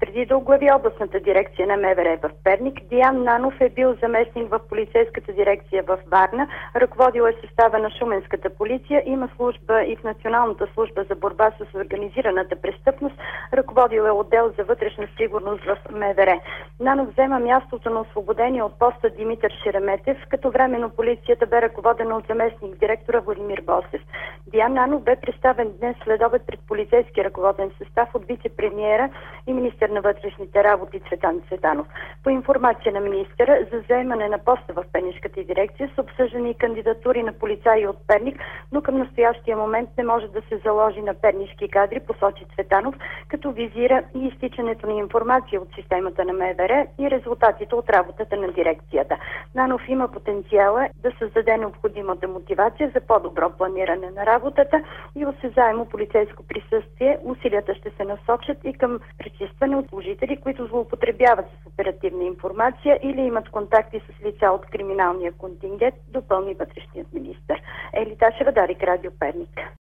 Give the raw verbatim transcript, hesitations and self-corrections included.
Преди да оглави областната дирекция на МВР в Перник, Диан Нанов е бил заместник в полицейската дирекция в Варна, ръководил е състава на Шуменската полиция, има служба и в Националната служба за борба с организираната престъпност, ръководил е отдел за вътрешна сигурност в МВР. Нанов взема мястото на освободение от поста Димитър Шереметев, като временно полицията бе ръководена от заместник директора Владимир Босев. Диан Нанов бе представен днес следобед пред полицейски ръководен състав от вице-премиера и министър на вътрешните работи Цветан Цветанов. По информация на министъра, за заемане на поста в Пернишката дирекция са обсъждани кандидатури на полицаи от Перник, но към настоящия момент не може да се заложи на пернишки кадри, посочи Цветанов, като визира и изтичането на информация от системата на МВР и резултатите от работата на дирекцията. Нанов има потенциала да създаде необходимата мотивация за по-добро планиране на работата и осезаемо полицейско присъствие. Усилията ще се насочат и към пречистване от служители, които злоупотребяват с оперативна информация или имат контакти с лица от криминалния контингент, допълни вътрешният министър. Ели Ташева, Дарик, Радио Перник.